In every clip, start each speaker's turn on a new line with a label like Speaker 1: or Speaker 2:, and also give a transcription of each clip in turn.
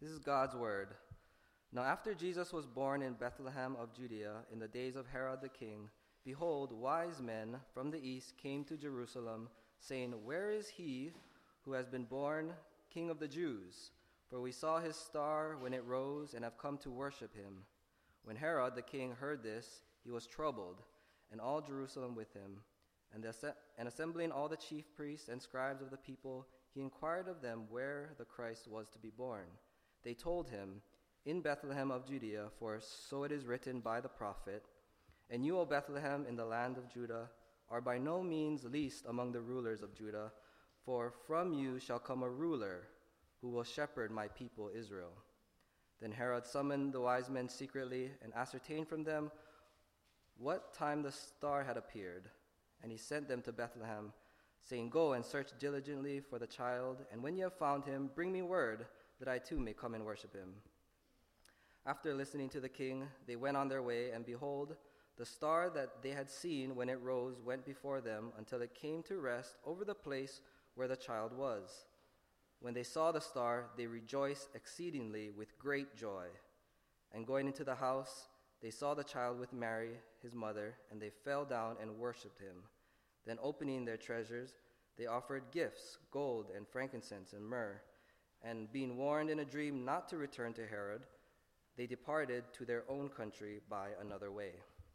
Speaker 1: This is God's word. Now after Jesus was born in Bethlehem of Judea in the days of Herod the king, behold, wise men from the east came to Jerusalem, saying, Where is he who has been born King of the Jews? For we saw his star when it rose and have come to worship him. When Herod the king heard this, he was troubled, and all Jerusalem with him. And assembling all the chief priests and scribes of the people, he inquired of them where the Christ was to be born. They told him, In Bethlehem of Judea, for so it is written by the prophet, And you, O Bethlehem, in the land of Judah, are by no means least among the rulers of Judah, for from you shall come a ruler who will shepherd my people Israel. Then Herod summoned the wise men secretly and ascertained from them what time the star had appeared. And he sent them to Bethlehem, saying, Go and search diligently for the child, and when you have found him, bring me word, that I too may come and worship him. After listening to the king, they went on their way, and behold, the star that they had seen when it rose went before them until it came to rest over the place where the child was. When they saw the star, they rejoiced exceedingly with great joy. And going into the house, they saw the child with Mary, his mother, and they fell down and worshipped him. Then opening their treasures, they offered gifts, gold and frankincense and myrrh. And being warned in a dream not to return to Herod, they departed to their own country by another way.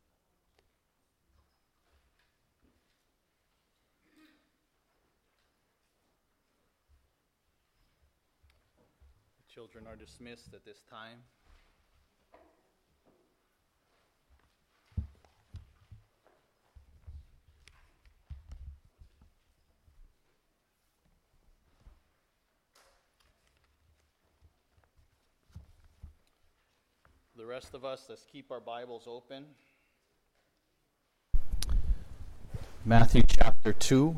Speaker 2: The children are dismissed at this time. The rest of us, let's keep our Bibles open. Matthew chapter 2.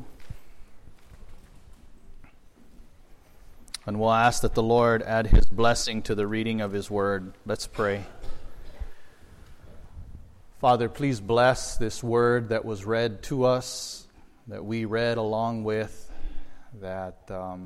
Speaker 2: And we'll ask that the Lord add his blessing to the reading of his word. Let's pray. Father, please bless this word that was read to us, that we read along with, that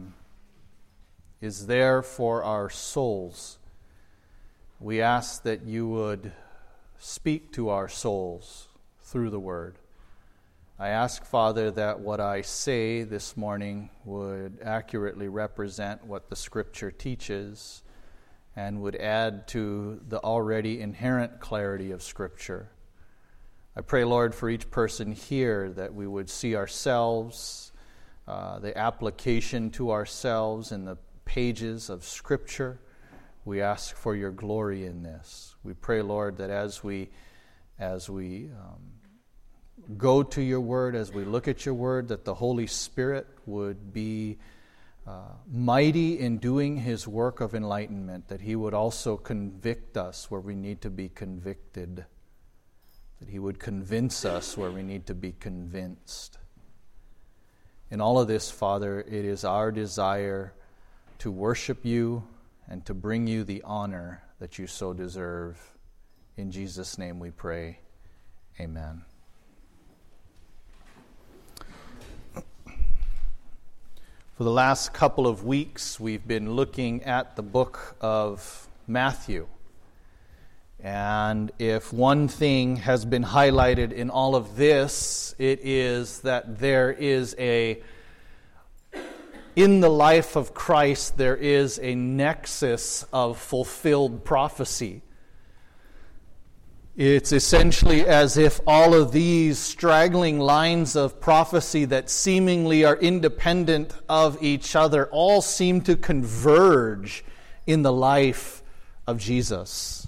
Speaker 2: is there for our souls. We ask that you would speak to our souls through the word. I ask, Father, that what I say this morning would accurately represent what the Scripture teaches and would add to the already inherent clarity of Scripture. I pray, Lord, for each person here that we would see ourselves, the application to ourselves in the pages of Scripture. We ask for your glory in this. We pray, Lord, that as we go to your word, as we look at your word, that the Holy Spirit would be mighty in doing his work of enlightenment, that he would also convict us where we need to be convicted, that he would convince us where we need to be convinced. In all of this, Father, it is our desire to worship you and to bring you the honor that you so deserve. In Jesus' name we pray. Amen. For the last couple of weeks, we've been looking at the book of Matthew. And if one thing has been highlighted in all of this, it is that in the life of Christ, there is a nexus of fulfilled prophecy. It's essentially as if all of these straggling lines of prophecy that seemingly are independent of each other all seem to converge in the life of Jesus.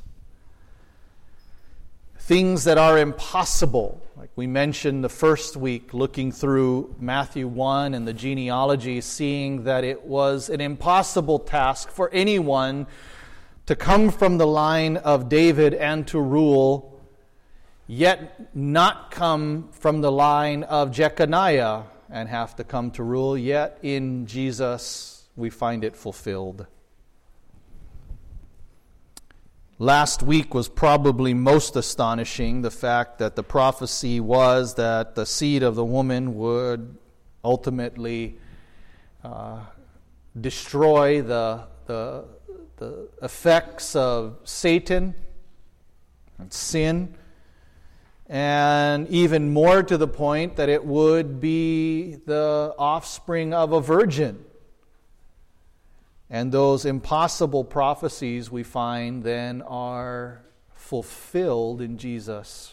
Speaker 2: Things that are impossible, like we mentioned the first week, looking through Matthew 1 and the genealogy, seeing that it was an impossible task for anyone to come from the line of David and to rule, yet not come from the line of Jeconiah and have to come to rule, yet in Jesus we find it fulfilled. Last week was probably most astonishing, the fact that the prophecy was that the seed of the woman would ultimately destroy the the effects of Satan and sin, and even more to the point that it would be the offspring of a virgin. And those impossible prophecies we find then are fulfilled in Jesus.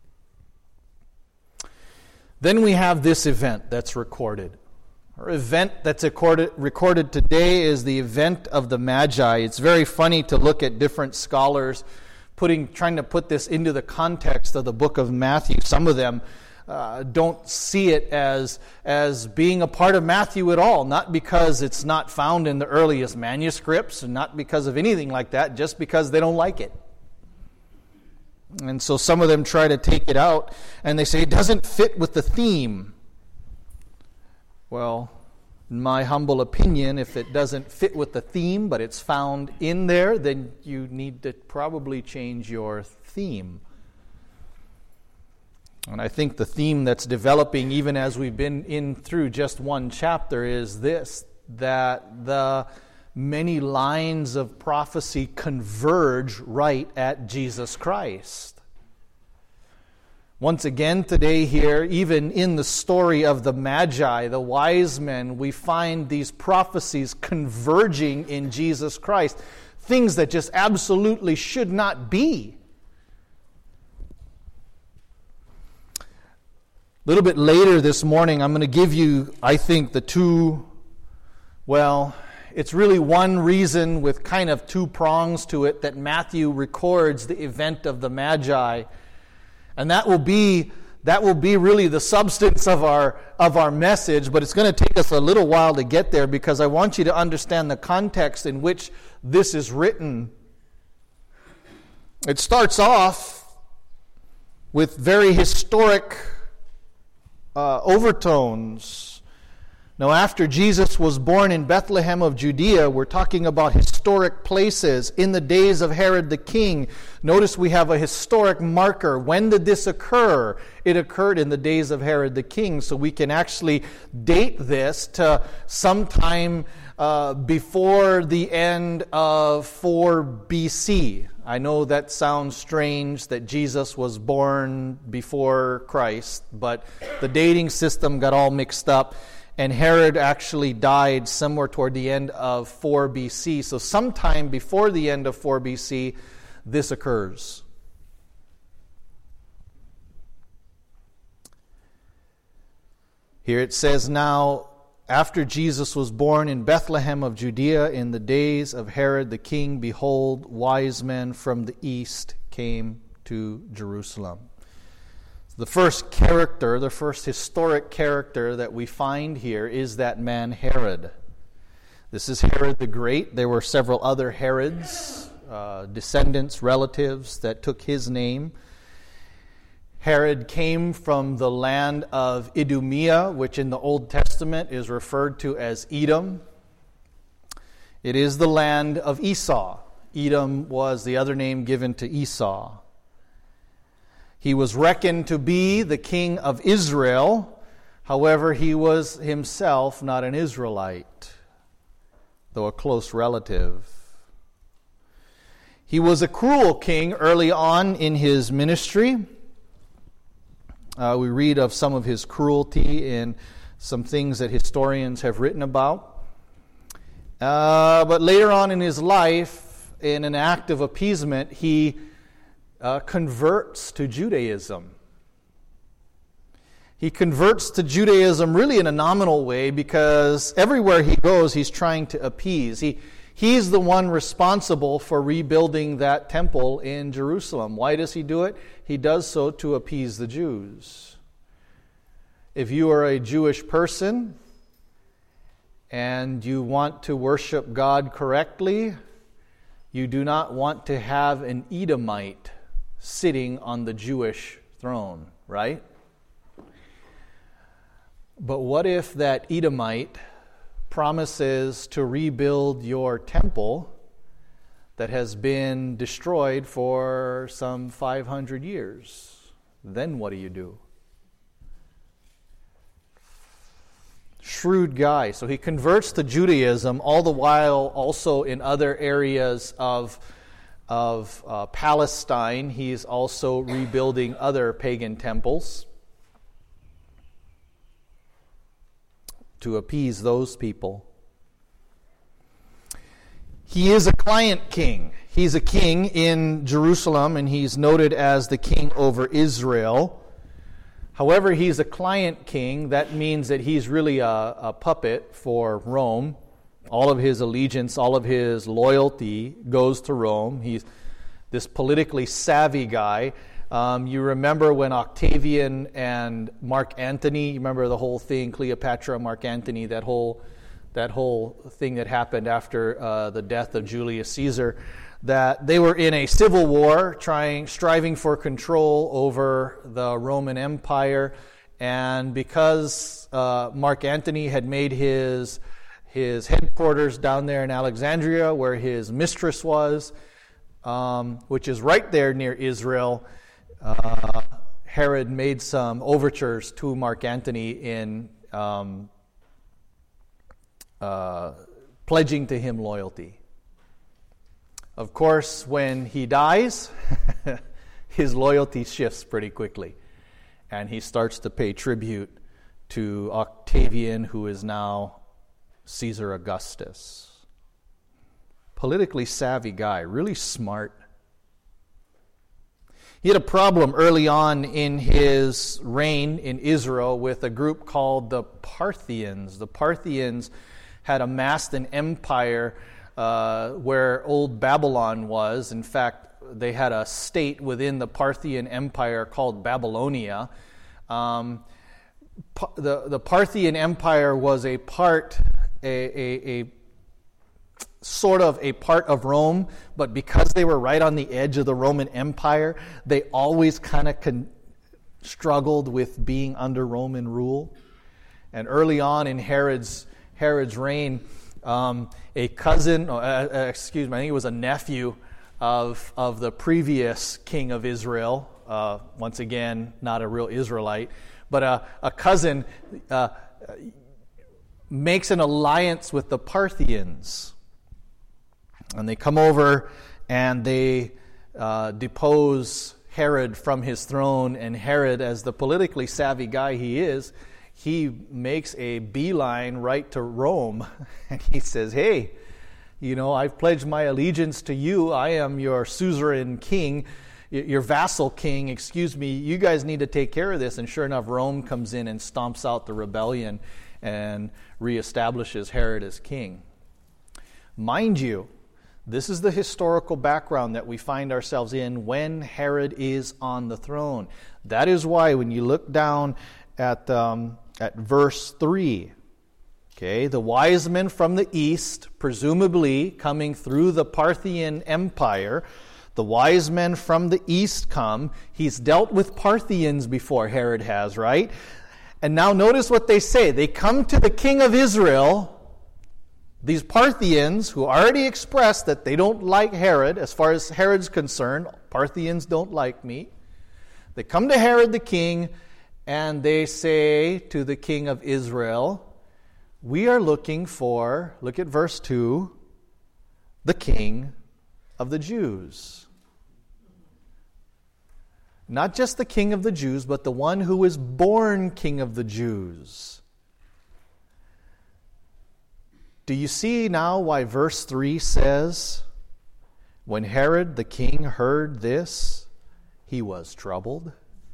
Speaker 2: Then we have this event that's recorded. Our event that's recorded today is the event of the Magi. It's very funny to look at different scholars trying to put this into the context of the book of Matthew. Some of them don't see it as being a part of Matthew at all, not because it's not found in the earliest manuscripts, and not because of anything like that, just because they don't like it. And so some of them try to take it out, and they say it doesn't fit with the theme. Well, in my humble opinion, if it doesn't fit with the theme, but it's found in there, then you need to probably change your theme. And I think the theme that's developing, even as we've been in through just one chapter, is this, that the many lines of prophecy converge right at Jesus Christ. Once again today here, even in the story of the Magi, the wise men, we find these prophecies converging in Jesus Christ. Things that just absolutely should not be. A little bit later this morning, I'm going to give you, I think, it's really one reason with kind of two prongs to it that Matthew records the event of the Magi. And that will be really the substance of our message, but it's going to take us a little while to get there because I want you to understand the context in which this is written. It starts off with very historic overtones. Now, after Jesus was born in Bethlehem of Judea, we're talking about historic places in the days of Herod the king. Notice we have a historic marker. When did this occur? It occurred in the days of Herod the king, so we can actually date this to sometime before the end of 4 BC. I know that sounds strange that Jesus was born before Christ, but the dating system got all mixed up. And Herod actually died somewhere toward the end of 4 BC. So sometime before the end of 4 BC, this occurs. Here it says, now, after Jesus was born in Bethlehem of Judea in the days of Herod the king, behold, wise men from the east came to Jerusalem. The first character, the first historic character that we find here is that man Herod. This is Herod the Great. There were several other Herods, descendants, relatives that took his name. Herod came from the land of Idumea, which in the Old Testament is referred to as Edom. It is the land of Esau. Edom was the other name given to Esau. He was reckoned to be the king of Israel. However, he was himself not an Israelite, though a close relative. He was a cruel king early on in his ministry. We read of some of his cruelty in some things that historians have written about. But later on in his life, in an act of appeasement, he converts to Judaism. He converts to Judaism really in a nominal way because everywhere he goes, he's trying to appease. He's the one responsible for rebuilding that temple in Jerusalem. Why does he do it? He does so to appease the Jews. If you are a Jewish person and you want to worship God correctly, you do not want to have an Edomite sitting on the Jewish throne, right? But what if that Edomite promises to rebuild your temple that has been destroyed for some 500 years? Then what do? shrewd guy. So he converts to Judaism, all the while also in other areas of Palestine. He's also rebuilding other pagan temples to appease those people. He is a client king. He's a king in Jerusalem, and he's noted as the king over Israel. However, he's a client king. That means that he's really a puppet for Rome. All of his allegiance, all of his loyalty goes to Rome. He's this politically savvy guy. You remember when Octavian and Mark Antony, you remember the whole thing, Cleopatra, Mark Antony, that whole thing that happened after the death of Julius Caesar, that they were in a civil war, striving for control over the Roman Empire, and because Mark Antony had made his headquarters down there in Alexandria, where his mistress was, which is right there near Israel, Herod made some overtures to Mark Antony in pledging to him loyalty. Of course, when he dies, his loyalty shifts pretty quickly, and he starts to pay tribute to Octavian, who is now Caesar Augustus. Politically savvy guy, really smart. He had a problem early on in his reign in Israel with a group called the Parthians. The Parthians had amassed an empire where old Babylon was. In fact, they had a state within the Parthian Empire called Babylonia. The Parthian Empire was a sort of a part of Rome, but because they were right on the edge of the Roman Empire, they always kind of struggled with being under Roman rule. And early on in Herod's reign, a cousin, I think it was a nephew of the previous king of Israel, once again, not a real Israelite, but a cousin makes an alliance with the Parthians. And they come over and they depose Herod from his throne, and Herod, as the politically savvy guy he is, he makes a beeline right to Rome, and he says, hey, I've pledged my allegiance to you. I am your suzerain king, your vassal king, you guys need to take care of this. And sure enough, Rome comes in and stomps out the rebellion and reestablishes Herod as king. Mind you, this is the historical background that we find ourselves in when Herod is on the throne. That is why when you look down at verse 3, okay, the wise men from the east, presumably coming through the Parthian Empire, the wise men from the east come. He's dealt with Parthians before, Herod has, right? And now notice what they say. They come to the king of Israel. These Parthians, who already expressed that they don't like Herod, as far as Herod's concerned, Parthians don't like me. They come to Herod the king, and they say to the king of Israel, we are looking for, look at verse 2, the king of the Jews. Not just the king of the Jews, but the one who was born king of the Jews. Do you see now why verse 3 says, when Herod the king heard this, he was troubled?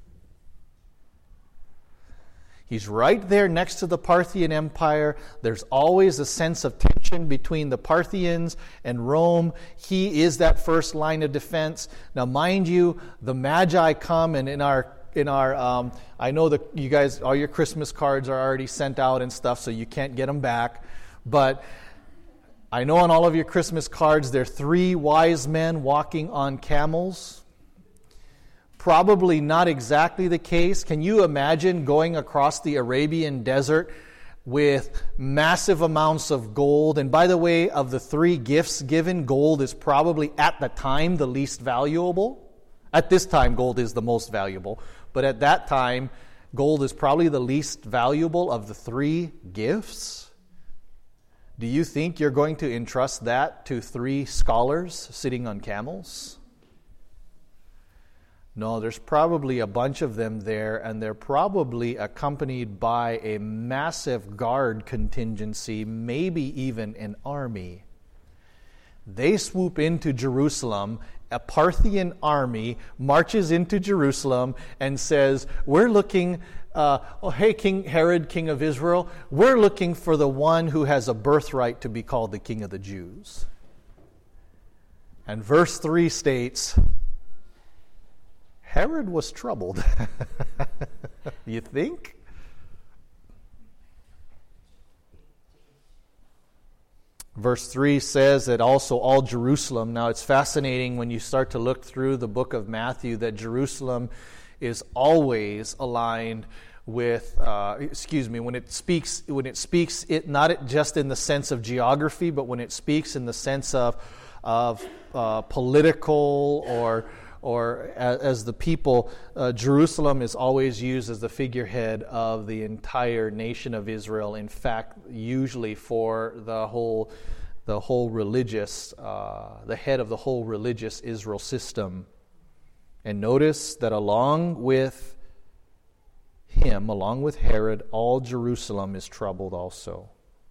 Speaker 2: He's right there next to the Parthian Empire. There's always a sense of tension between the Parthians and Rome. He is that first line of defense. Now, mind you, the Magi come, and in our I know that you guys, all your Christmas cards are already sent out and stuff, so you can't get them back. But I know on all of your Christmas cards, there are 3 wise men walking on camels. Probably not exactly the case. Can you imagine going across the Arabian desert with massive amounts of gold? And by the way, of the 3 gifts given, gold is probably at the time the least valuable. At this time, gold is the most valuable. But at that time, Gold is probably the least valuable of the three gifts. Do you think you're going to entrust that to 3 scholars sitting on camels? No, there's probably a bunch of them there, and they're probably accompanied by a massive guard contingency, maybe even an army. They swoop into Jerusalem. A Parthian army marches into Jerusalem and says, we're looking, hey, King Herod, king of Israel, we're looking for the one who has a birthright to be called the King of the Jews. And verse 3 states, Herod was troubled. You think? Verse 3 says that also all Jerusalem. Now it's fascinating when you start to look through the book of Matthew that Jerusalem is always aligned with, when it speaks it not just in the sense of geography, but when it speaks in the sense of political or as the people, Jerusalem is always used as the figurehead of the entire nation of Israel. In fact, usually for the whole religious, the head of the whole religious Israel system. And notice that along with him, along with Herod, all Jerusalem is troubled also.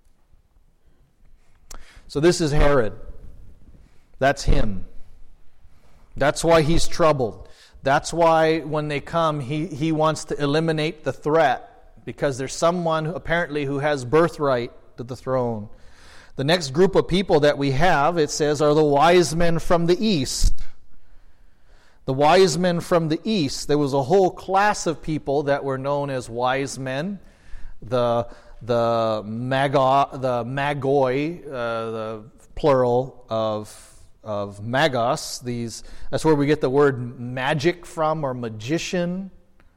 Speaker 2: So this is Herod. That's him. That's why he's troubled. That's why when they come, he wants to eliminate the threat, because there's someone apparently who has birthright to the throne. The next group of people that we have, it says, are the wise men from the east. The wise men from the east. There was a whole class of people that were known as wise men. The magoi, the plural of magos, that's where we get the word magic from, or magician.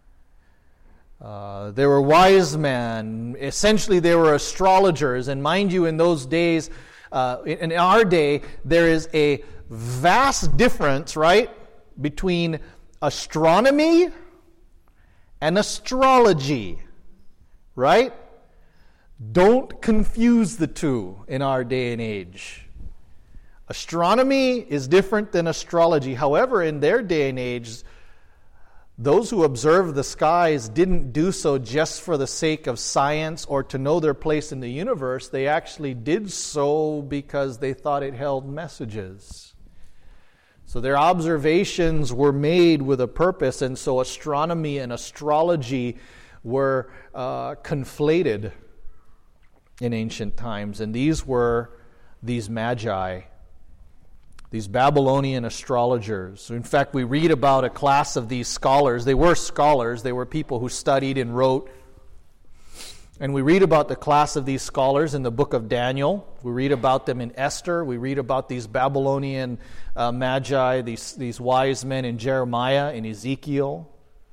Speaker 2: They were wise men. Essentially, they were astrologers. And mind you, in those days, in our day, there is a vast difference, right, between astronomy and astrology, right? Don't confuse the two in our day and age. Astronomy is different than astrology. However, in their day and age, those who observed the skies didn't do so just for the sake of science or to know their place in the universe. They actually did so because they thought it held messages. So their observations were made with a purpose, and so astronomy and astrology were conflated in ancient times. And these were these magi, these Babylonian astrologers. In fact, we read about a class of these scholars. They were scholars. They were people who studied and wrote. And we read about the class of these scholars in the book of Daniel. We read about them in Esther. We read about these Babylonian magi, these wise men in Jeremiah and Ezekiel.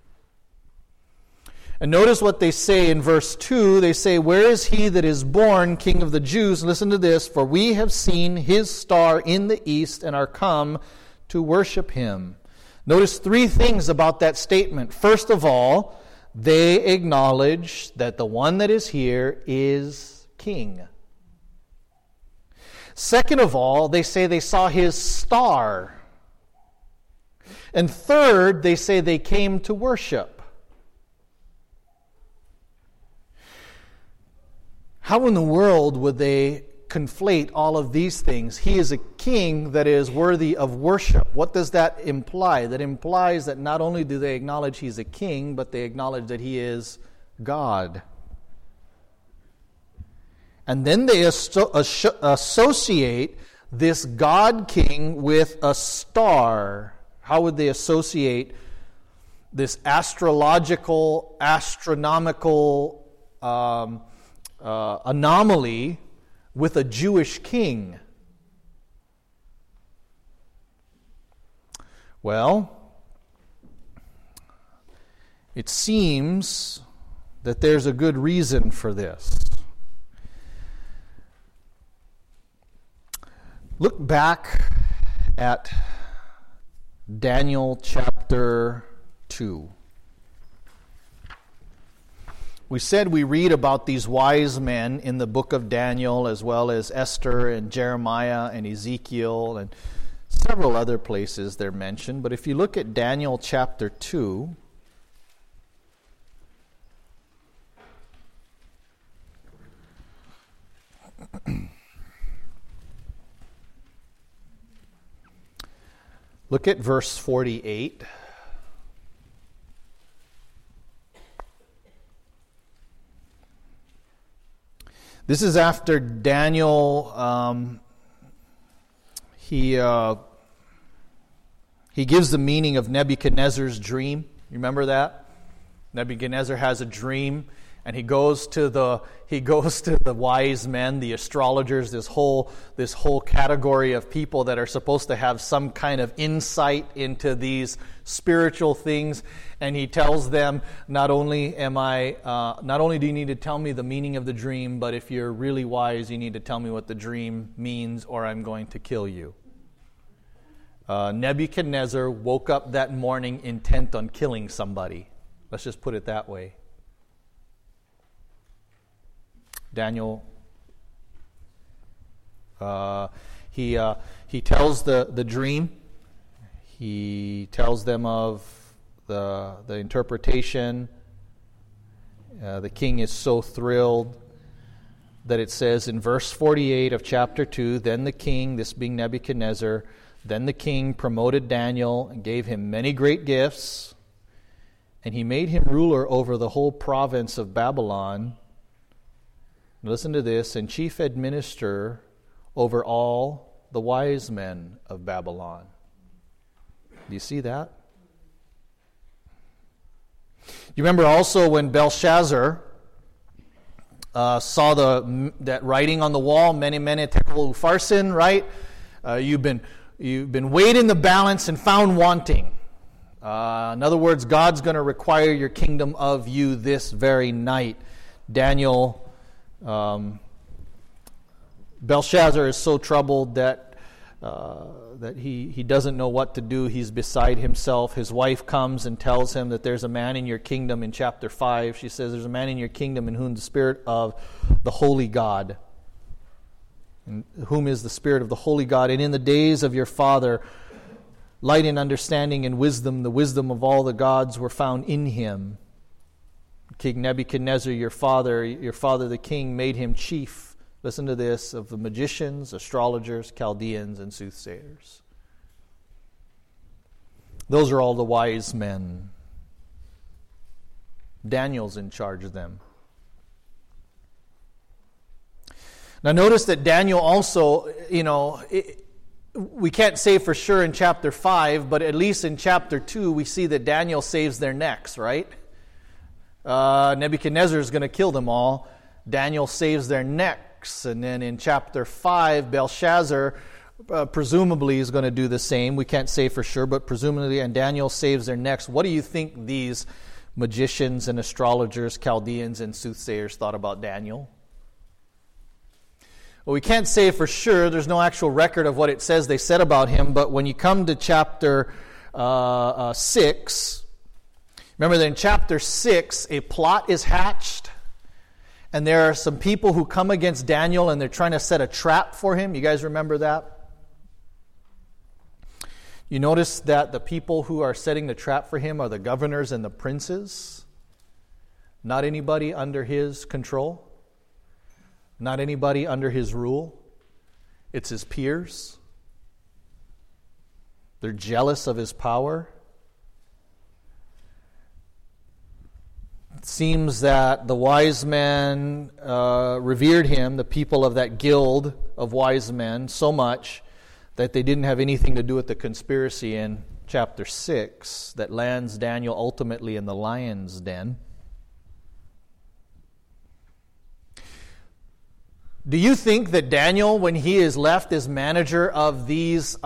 Speaker 2: And notice what they say in verse 2. They say, "Where is he that is born King of the Jews?" Listen to this. "For we have seen his star in the east and are come to worship him." Notice 3 things about that statement. First of all, they acknowledge that the one that is here is king. Second of all, they say they saw his star. And third, they say they came to worship. How in the world would they conflate all of these things? He is a king that is worthy of worship. What does that imply? That implies that not only do they acknowledge he's a king, but they acknowledge that he is God. And then they associate this God king with a star. How would they associate this astronomical anomaly with a Jewish king? Well, it seems that there's a good reason for this. Look back at Daniel chapter 2. We said we read about these wise men in the book of Daniel, as well as Esther and Jeremiah and Ezekiel and several other places they're mentioned. But if you look at Daniel chapter 2, look at verse 48. This is after Daniel, he gives the meaning of Nebuchadnezzar's dream. You remember that? Nebuchadnezzar has a dream, and he goes to the wise men, the astrologers, this whole category of people that are supposed to have some kind of insight into these spiritual things, and he tells them, not only do you need to tell me the meaning of the dream, but if you're really wise, you need to tell me what the dream means, or I'm going to kill you. Nebuchadnezzar woke up that morning intent on killing somebody. Let's just put it that way. Daniel, he tells the dream. He tells them of the interpretation. The king is so thrilled that it says in verse 48 of chapter 2, then the king, this being Nebuchadnezzar, then the king promoted Daniel and gave him many great gifts, and he made him ruler over the whole province of Babylon. Listen to this, and chief administrator over all the wise men of Babylon. Do you see that? You remember also when Belshazzar saw that writing on the wall, Mene Mene Tekel Upharsin, right? You've been weighed in the balance and found wanting. In other words, God's going to require your kingdom of you this very night. Belshazzar is so troubled that he doesn't know what to do. He's beside himself. His wife comes and tells him that there's a man in your kingdom in chapter 5. She says, there's a man in your kingdom in whom the Spirit of the Holy God, in whom is the Spirit of the Holy God. And in the days of your father, light and understanding and wisdom, the wisdom of all the gods were found in him. King Nebuchadnezzar, your father the king, made him chief, listen to this, of the magicians, astrologers, Chaldeans, and soothsayers. Those are all the wise men. Daniel's in charge of them. Now notice that Daniel also, we can't say for sure in chapter 5, but at least in chapter 2 we see that Daniel saves their necks, right? Nebuchadnezzar is going to kill them all. Daniel saves their necks. And then in chapter 5, Belshazzar presumably is going to do the same. We can't say for sure, but presumably, and Daniel saves their necks. What do you think these magicians and astrologers, Chaldeans and soothsayers thought about Daniel? Well, we can't say for sure. There's no actual record of what it says they said about him, but when you come to chapter 6, remember that in chapter 6, a plot is hatched, and there are some people who come against Daniel, and they're trying to set a trap for him. You guys remember that? You notice that the people who are setting the trap for him are the governors and the princes, not anybody under his control, not anybody under his rule. It's his peers. They're jealous of his power. It seems that the wise men revered him, the people of that guild of wise men, so much that they didn't have anything to do with the conspiracy in chapter 6 that lands Daniel ultimately in the lion's den. Do you think that Daniel, when he is left as manager of these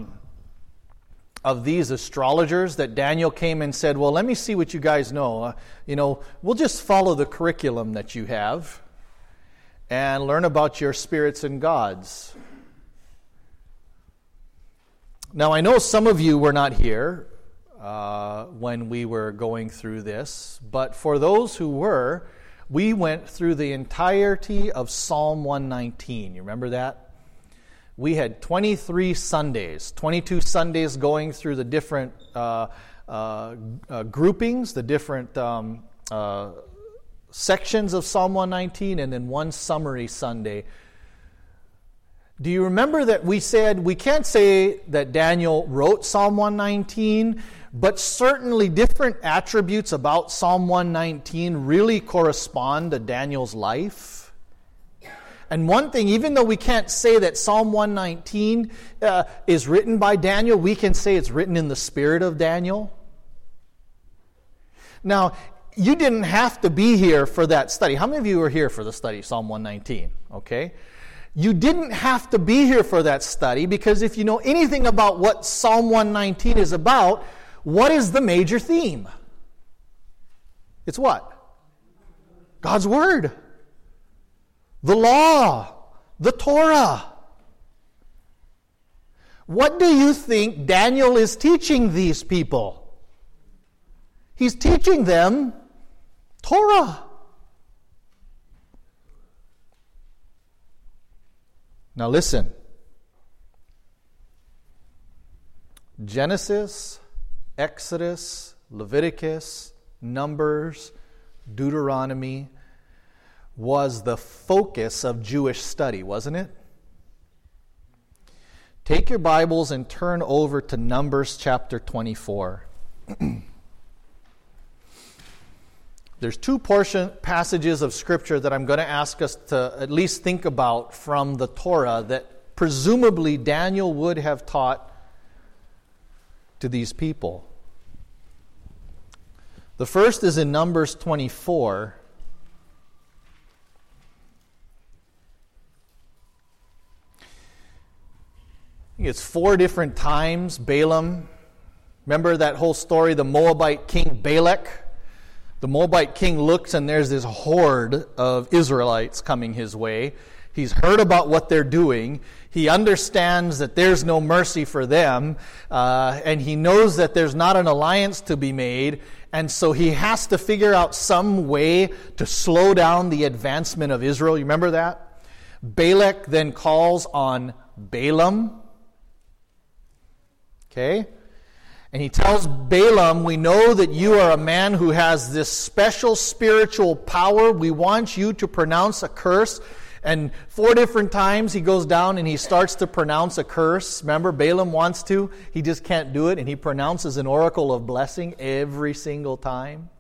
Speaker 2: astrologers, that Daniel came and said, well, let me see what you guys know. We'll just follow the curriculum that you have and learn about your spirits and gods. Now, I know some of you were not here when we were going through this, but for those who were, we went through the entirety of Psalm 119. You remember that? We had 23 Sundays, 22 Sundays going through the different groupings, the different sections of Psalm 119, and then one summary Sunday. Do you remember that we said we can't say that Daniel wrote Psalm 119, but certainly different attributes about Psalm 119 really correspond to Daniel's life? And one thing, even though we can't say that Psalm 119 is written by Daniel, we can say it's written in the spirit of Daniel. Now, you didn't have to be here for that study. How many of you were here for the study, Psalm 119? Okay. You didn't have to be here for that study, because if you know anything about what Psalm 119 is about, what is the major theme? It's what? God's Word. The law. The Torah. What do you think Daniel is teaching these people? He's teaching them Torah. Now listen. Genesis, Exodus, Leviticus, Numbers, Deuteronomy was the focus of Jewish study, wasn't it? Take your Bibles and turn over to Numbers chapter 24. There's two passages of Scripture that I'm going to ask us to at least think about from the Torah that presumably Daniel would have taught to these people. The first is in Numbers 24. I think it's 4 different times Balaam. Remember that whole story, the Moabite king Balak? The Moabite king looks and there's this horde of Israelites coming his way. He's heard about what they're doing. He understands that there's no mercy for them. And he knows that there's not an alliance to be made. And so he has to figure out some way to slow down the advancement of Israel. You remember that? Balak then calls on Balaam. Okay? And he tells Balaam, we know that you are a man who has this special spiritual power. We want you to pronounce a curse. And 4 different times he goes down and he starts to pronounce a curse. Remember, Balaam wants to. He just can't do it. And he pronounces an oracle of blessing every single time.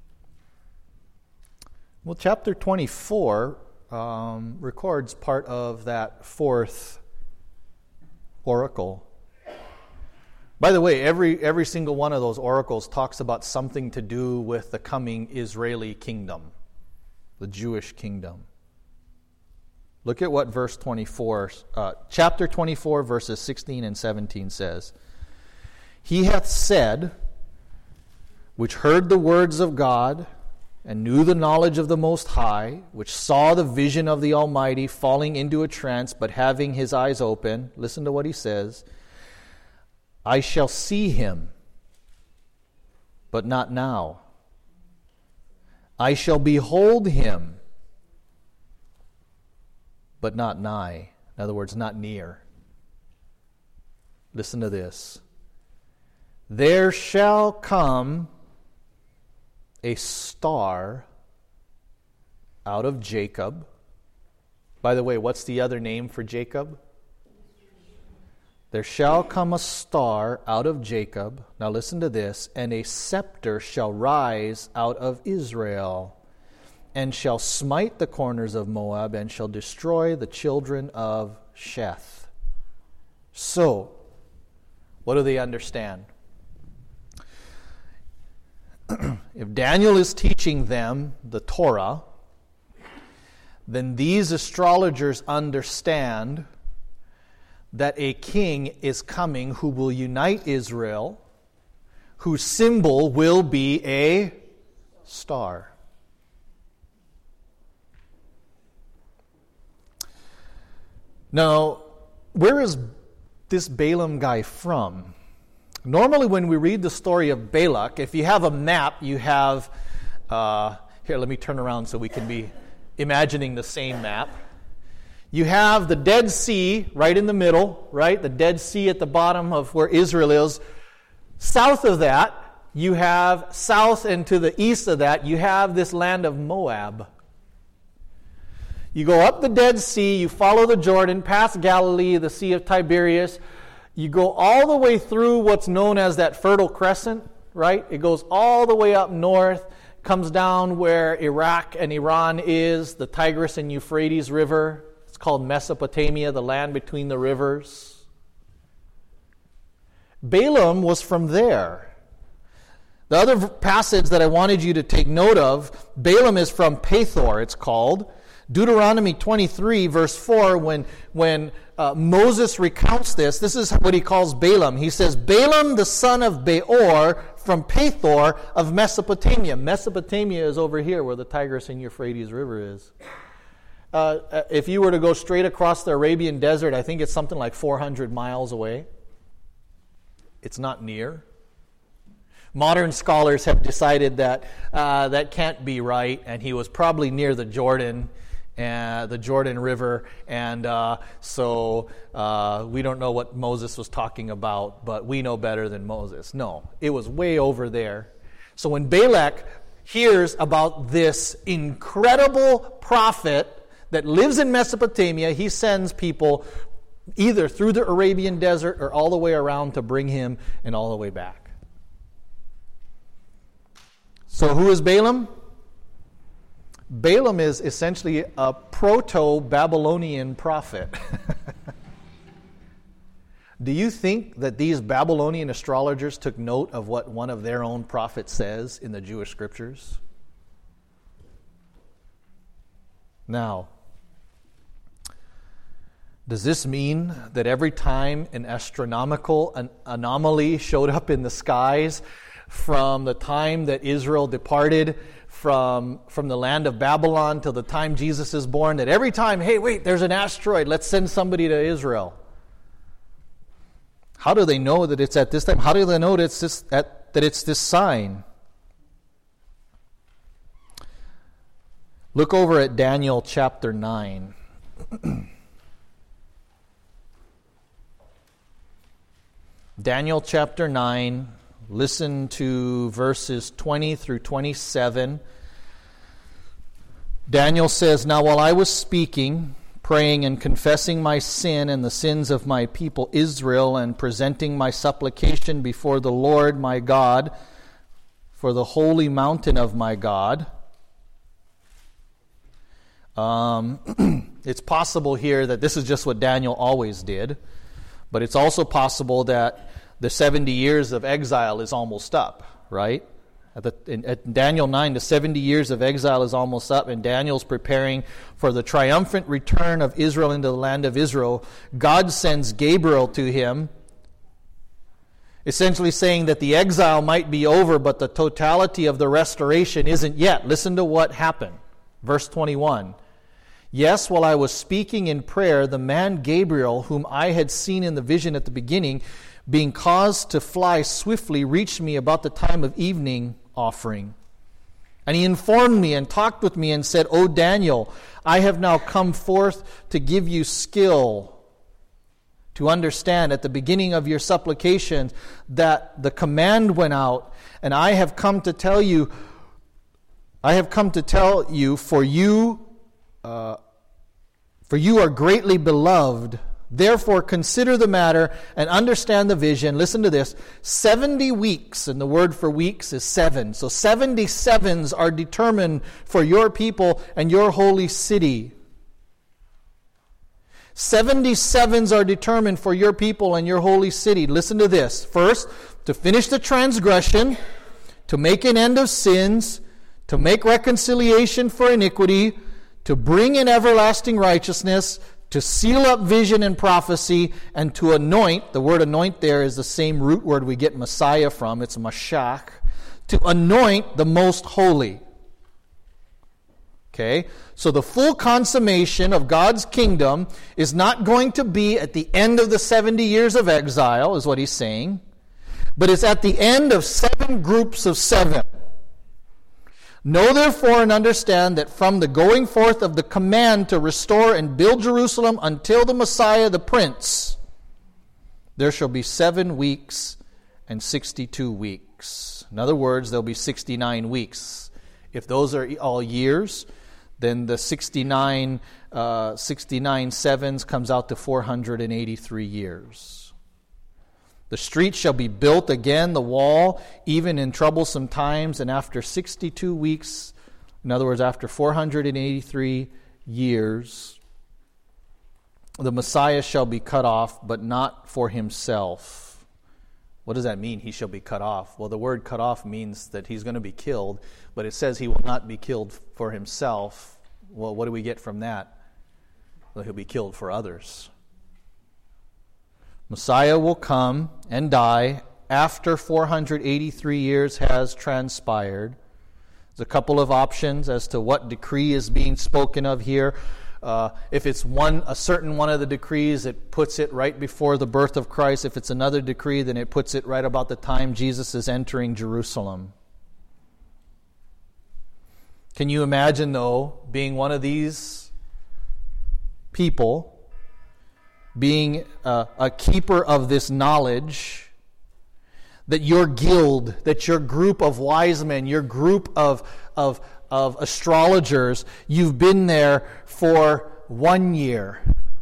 Speaker 2: Well, chapter 24 records part of that 4th oracle. By the way, every single one of those oracles talks about something to do with the coming Israeli kingdom, the Jewish kingdom. Look at what verse 24, chapter 24, verses 16 and 17 says. He hath said, which heard the words of God, and knew the knowledge of the Most High, which saw the vision of the Almighty, falling into a trance, but having his eyes open. Listen to what he says. I shall see him, but not now. I shall behold him, but not nigh. In other words, not near. Listen to this. There shall come a star out of Jacob. By the way, what's the other name for Jacob? There shall come a star out of Jacob. Now listen to this. And a scepter shall rise out of Israel, and shall smite the corners of Moab, and shall destroy the children of Sheth. So, what do they understand? If Daniel is teaching them the Torah, then these astrologers understand that a king is coming who will unite Israel, whose symbol will be a star. Now, where is this Balaam guy from? Normally when we read the story of Balak, if you have a map, you have Here, let me turn around so we can be imagining the same map. You have the Dead Sea right in the middle, right? The Dead Sea at the bottom of where Israel is. South of that, you have south, and to the east of that, you have this land of Moab. You go up the Dead Sea, you follow the Jordan, past Galilee, the Sea of Tiberias. You go all the way through what's known as that Fertile Crescent, right? It goes all the way up north, comes down where Iraq and Iran is, the Tigris and Euphrates River. It's called Mesopotamia, the land between the rivers. Balaam was from there. The other passage that I wanted you to take note of, Balaam is from Pethor, it's called. Deuteronomy 23, verse 4, when Moses recounts this is what he calls Balaam. He says, Balaam the son of Beor from Pethor of Mesopotamia. Mesopotamia is over here where the Tigris and Euphrates River is. If you were to go straight across the Arabian desert, I think it's something like 400 miles away. It's not near. Modern scholars have decided that that can't be right, and he was probably near the Jordan River, and so we don't know what Moses was talking about, but we know better than Moses. No, it was way over there. So when Balak hears about this incredible prophet that lives in Mesopotamia, he sends people either through the Arabian desert or all the way around to bring him and all the way back. So who is Balaam? Balaam is essentially a proto-Babylonian prophet. Do you think that these Babylonian astrologers took note of what one of their own prophets says in the Jewish scriptures? Now, does this mean that every time an astronomical anomaly showed up in the skies from the time that Israel departed from the land of Babylon till the time Jesus is born, that every time, hey, wait, there's an asteroid, let's send somebody to Israel? How do they know that it's at this time? How do they know that it's this sign? Look over at Daniel chapter 9. Daniel chapter 9. Listen to verses 20 through 27. Daniel says, Now while I was speaking, praying and confessing my sin and the sins of my people Israel, and presenting my supplication before the Lord my God for the holy mountain of my God. It's possible here that this is just what Daniel always did, but it's also possible that the 70 years of exile is almost up, right? At Daniel 9, the 70 years of exile is almost up, and Daniel's preparing for the triumphant return of Israel into the land of Israel. God sends Gabriel to him, essentially saying that the exile might be over, but the totality of the restoration isn't yet. Listen to what happened. Verse 21. Yes, while I was speaking in prayer, the man Gabriel, whom I had seen in the vision at the beginning, being caused to fly swiftly, reached me about the time of evening offering. And he informed me and talked with me and said, O Daniel, I have now come forth to give you skill to understand at the beginning of your supplications that the command went out, and I have come to tell you, for you are greatly beloved. Therefore, consider the matter and understand the vision. Listen to this. 70 weeks, and the word for weeks is 7. So 77s are determined for your people and your holy city. 77s are determined for your people and your holy city. Listen to this. First, to finish the transgression, to make an end of sins, to make reconciliation for iniquity, to bring in everlasting righteousness, to seal up vision and prophecy, and to anoint. The word anoint there is the same root word we get Messiah from. It's Mashach. To anoint the most holy. Okay? So the full consummation of God's kingdom is not going to be at the end of the 70 years of exile, is what he's saying. But it's at the end of 7 groups of 7. Know therefore and understand that from the going forth of the command to restore and build Jerusalem until the Messiah, the Prince, there shall be 7 weeks and 62 weeks. In other words, there'll be 69 weeks. If those are all years, then the 69 sevens comes out to 483 years. The street shall be built again, the wall, even in troublesome times, and after 62 weeks, in other words, after 483 years, the Messiah shall be cut off, but not for himself. What does that mean, he shall be cut off? Well, the word cut off means that he's going to be killed, but it says he will not be killed for himself. Well, what do we get from that? Well, he'll be killed for others. Messiah will come and die after 483 years has transpired. There's a couple of options as to what decree is being spoken of here. If it's a certain one of the decrees, it puts it right before the birth of Christ. If it's another decree, then it puts it right about the time Jesus is entering Jerusalem. Can you imagine, though, being one of these people, being a keeper of this knowledge, that your guild, that your group of wise men, your group of astrologers, you've been there for 1 year,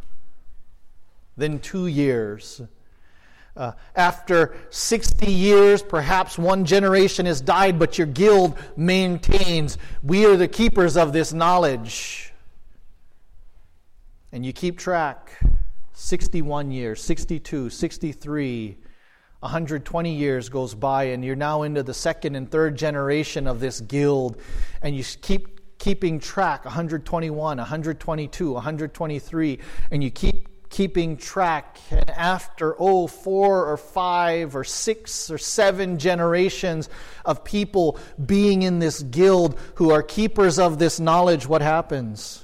Speaker 2: then 2 years. After 60 years, perhaps one generation has died, but your guild maintains, we are the keepers of this knowledge. And you keep track. 61 years, 62, 63, 120 years goes by, and you're now into the second and third generation of this guild, and you keeping track, 121, 122, 123, and you keeping track, and after 4 or 5 or 6 or 7 generations of people being in this guild who are keepers of this knowledge, what happens?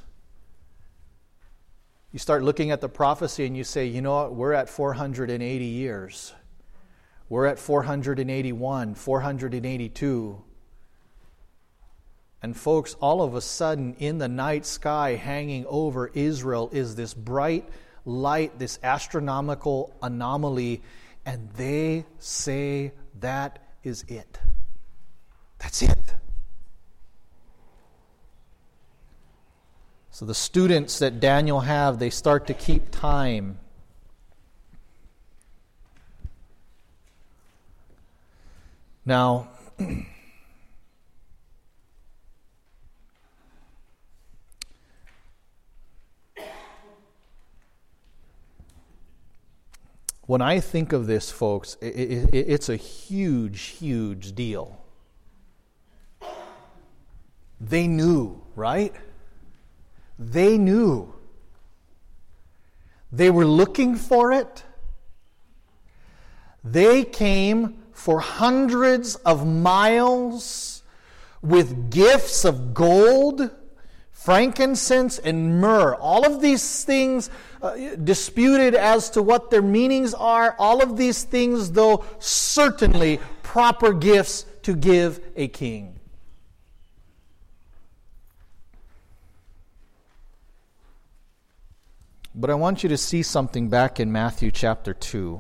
Speaker 2: You start looking at the prophecy and you say, you know what, we're at 480 years. We're at 481, 482. And folks, all of a sudden in the night sky hanging over Israel is this bright light, this astronomical anomaly, and they say that is it. That's it. So the students that Daniel have, they start to keep time. Now, when I think of this, folks, it's a huge, huge deal. They knew, right? They knew. They were looking for it. They came for hundreds of miles with gifts of gold, frankincense, and myrrh. All of these things disputed as to what their meanings are. All of these things, though, certainly proper gifts to give a king. But I want you to see something back in Matthew chapter 2.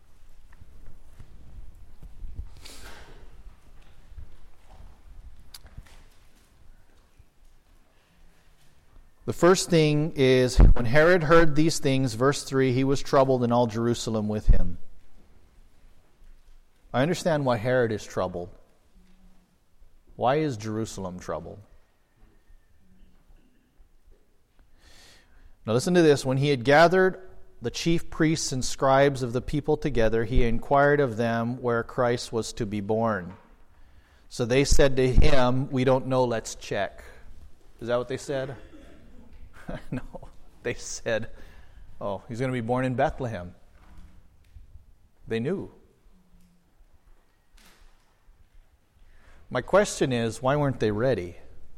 Speaker 2: The first thing is, when Herod heard these things, verse 3, he was troubled and all Jerusalem with him. I understand why Herod is troubled. Why is Jerusalem troubled? Now listen to this. When he had gathered the chief priests and scribes of the people together, he inquired of them where Christ was to be born. So they said to him, we don't know, let's check. Is that what they said? No. They said, he's going to be born in Bethlehem. They knew. My question is, why weren't they ready?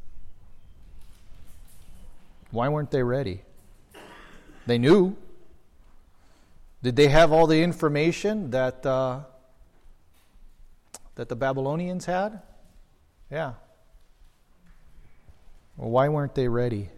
Speaker 2: Why weren't they ready? They knew. Did they have all the information that the Babylonians had? Yeah. Well, why weren't they ready?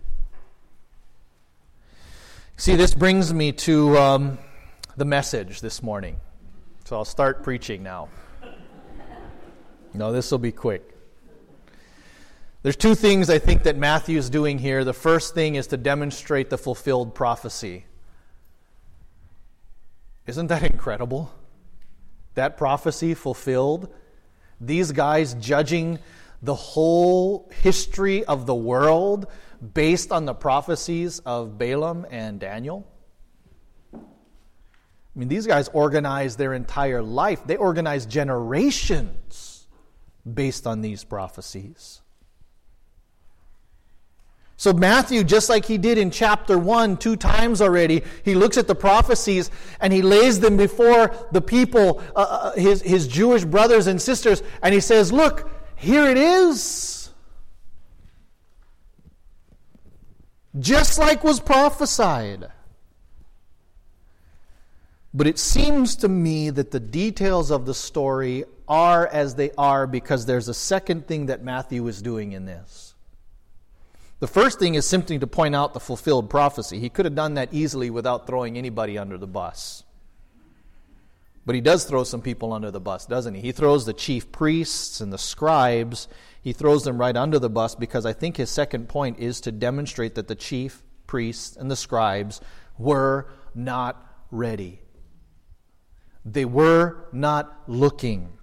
Speaker 2: See, this brings me to the message this morning. So I'll start preaching now. No, this will be quick. There's two things I think that Matthew's doing here. The first thing is to demonstrate the fulfilled prophecy. Isn't that incredible? That prophecy fulfilled. These guys judging the whole history of the world based on the prophecies of Balaam and Daniel. I mean, these guys organized their entire life. They organized generations based on these prophecies. So Matthew, just like he did in chapter 1 2 times already, he looks at the prophecies and he lays them before the people, his Jewish brothers and sisters, and he says, look, here it is. Just like was prophesied. But it seems to me that the details of the story are as they are because there's a second thing that Matthew is doing in this. The first thing is simply to point out the fulfilled prophecy. He could have done that easily without throwing anybody under the bus. But he does throw some people under the bus, doesn't he? He throws the chief priests and the scribes. He throws them right under the bus because I think his second point is to demonstrate that the chief priests and the scribes were not ready. They were not looking.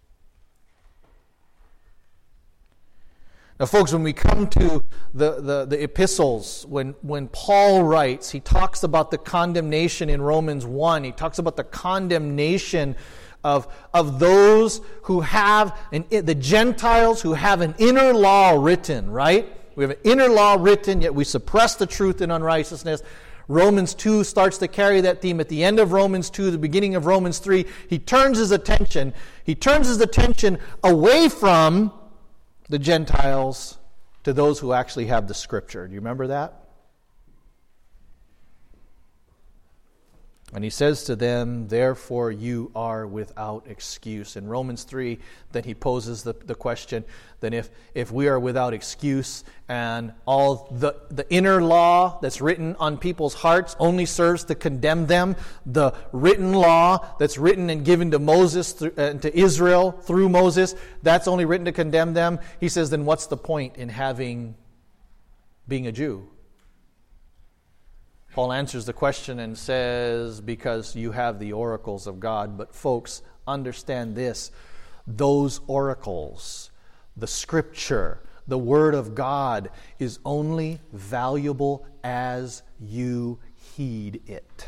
Speaker 2: Now, folks, when we come to the epistles, when Paul writes, he talks about the condemnation in Romans 1. He talks about the condemnation of those who have, the Gentiles who have an inner law written, right? We have an inner law written, yet we suppress the truth in unrighteousness. Romans 2 starts to carry that theme. At the end of Romans 2, the beginning of Romans 3, he turns his attention away from the Gentiles to those who actually have the Scripture. Do you remember that? And he says to them, therefore you are without excuse. In Romans 3, then he poses the question, then if we are without excuse and all the inner law that's written on people's hearts only serves to condemn them, the written law that's written and given to Moses, to Israel through Moses, that's only written to condemn them, he says, then what's the point in being a Jew? Paul answers the question and says, because you have the oracles of God. But folks, understand this. Those oracles, the Scripture, the Word of God is only valuable as you heed it.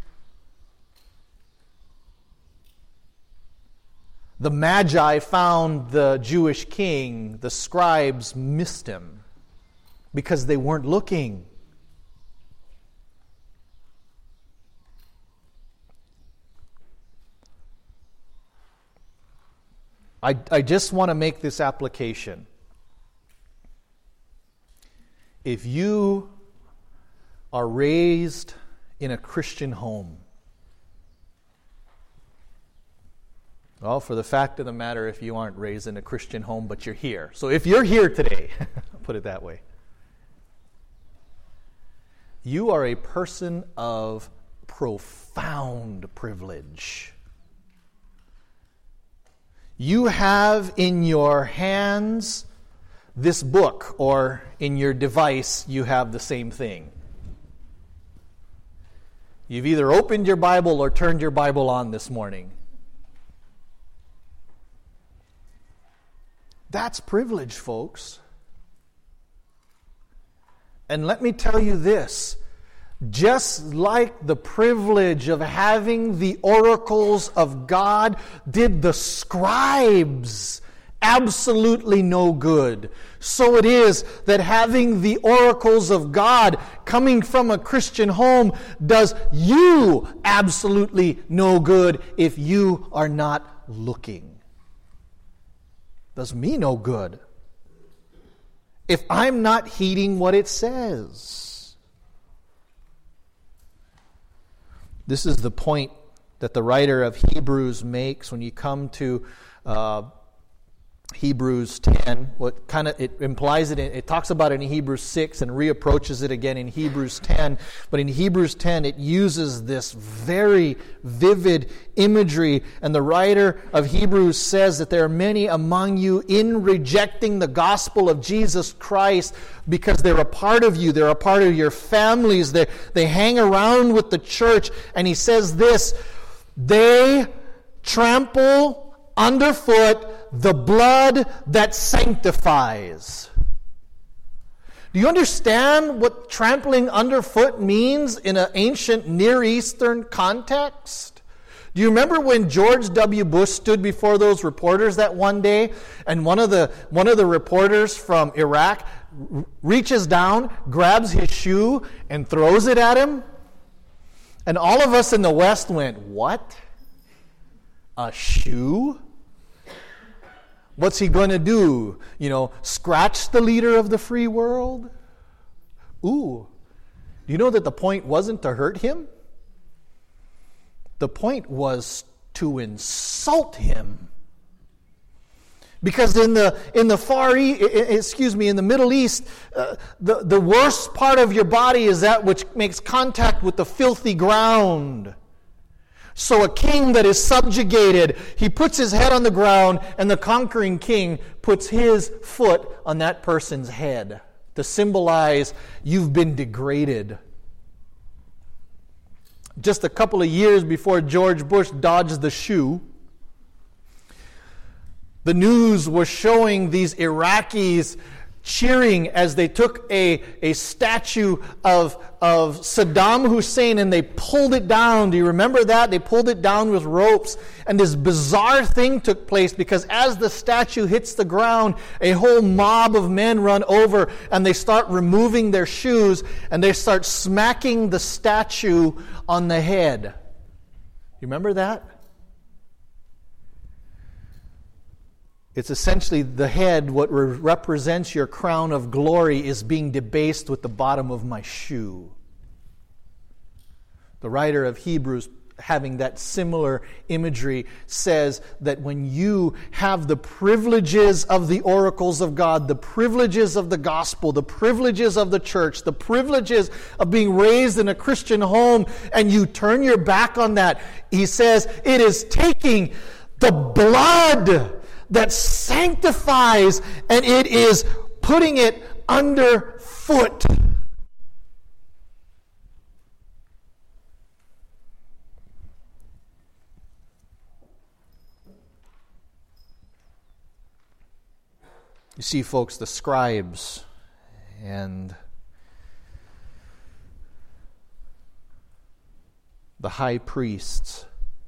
Speaker 2: The Magi found the Jewish king. The scribes missed him because they weren't looking. I just want to make this application. If you are raised in a Christian home, well, for the fact of the matter, if you aren't raised in a Christian home, but you're here. So if you're here today, I'll put it that way, you are a person of profound privilege. You have in your hands this book, or in your device you have the same thing. You've either opened your Bible or turned your Bible on this morning. That's privilege, folks. And let me tell you this. Just like the privilege of having the oracles of God did the scribes absolutely no good, so it is that having the oracles of God coming from a Christian home does you absolutely no good if you are not looking. Does me no good if I'm not heeding what it says. This is the point that the writer of Hebrews makes when you come to Hebrews 10, it implies it talks about it in Hebrews 6 and reapproaches it again in Hebrews 10. But in Hebrews 10, it uses this very vivid imagery. And the writer of Hebrews says that there are many among you in rejecting the gospel of Jesus Christ because they're a part of you. They're a part of your families. They hang around with the church. And he says this, they trample underfoot the blood that sanctifies. Do you understand what trampling underfoot means in an ancient Near Eastern context? Do you remember when George W. Bush stood before those reporters that one day, and one of the reporters from Iraq reaches down, grabs his shoe, and throws it at him? And all of us in the West went, "What? A shoe? What's he going to do? Scratch the leader of the free world?" Ooh. Do you know that the point wasn't to hurt him? The point was to insult him. Because in the Middle East, the worst part of your body is that which makes contact with the filthy ground. So a king that is subjugated, he puts his head on the ground, and the conquering king puts his foot on that person's head to symbolize you've been degraded. Just a couple of years before George Bush dodged the shoe, the news was showing these Iraqis cheering as they took a statue of Saddam Hussein and they pulled it down. Do you remember that? They pulled it down with ropes. And this bizarre thing took place because as the statue hits the ground, a whole mob of men run over and they start removing their shoes and they start smacking the statue on the head. You remember that? It's essentially the head, what represents your crown of glory, is being debased with the bottom of my shoe. The writer of Hebrews, having that similar imagery, says that when you have the privileges of the oracles of God, the privileges of the gospel, the privileges of the church, the privileges of being raised in a Christian home, and you turn your back on that, he says it is taking the blood that sanctifies, and it is putting it underfoot. You see, folks, the scribes and the high priests,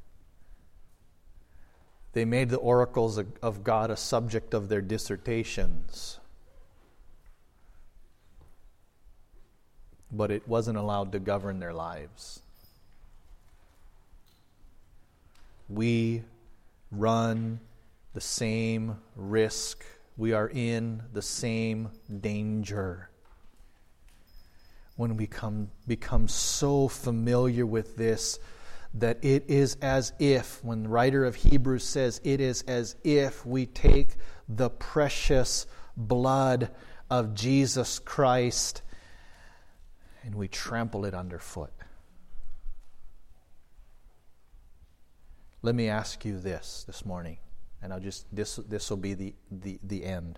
Speaker 2: they made the oracles of God a subject of their dissertations. But it wasn't allowed to govern their lives. We run the same risk. We are in the same danger when we become so familiar with this that it is as if, when the writer of Hebrews says, it is as if we take the precious blood of Jesus Christ and we trample it underfoot. Let me ask you this morning, and this will be the end.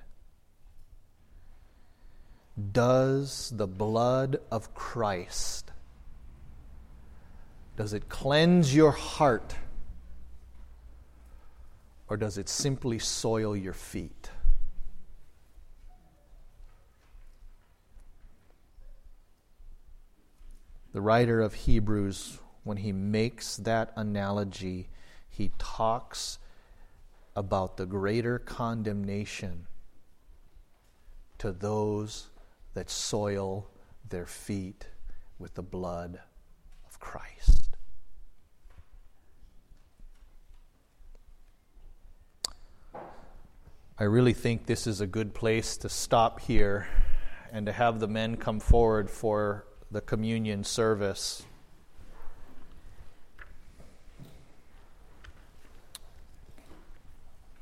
Speaker 2: Does the blood of Christ, does it cleanse your heart, or does it simply soil your feet? The writer of Hebrews, when he makes that analogy, he talks about the greater condemnation to those that soil their feet with the blood of Christ. I really think this is a good place to stop here and to have the men come forward for the communion service.